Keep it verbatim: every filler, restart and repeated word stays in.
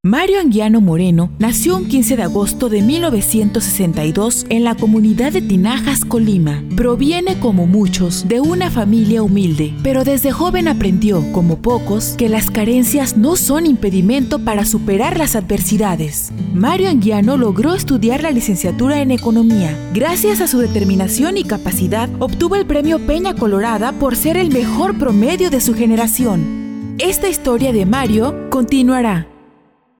Mario Anguiano Moreno nació un quince de agosto de mil novecientos sesenta y dos en la comunidad de Tinajas, Colima. Proviene, como muchos, de una familia humilde, pero desde joven aprendió, como pocos, que las carencias no son impedimento para superar las adversidades. Mario Anguiano logró estudiar la licenciatura en Economía. Gracias a su determinación y capacidad, obtuvo el premio Peña Colorada por ser el mejor promedio de su generación. Esta historia de Mario continuará.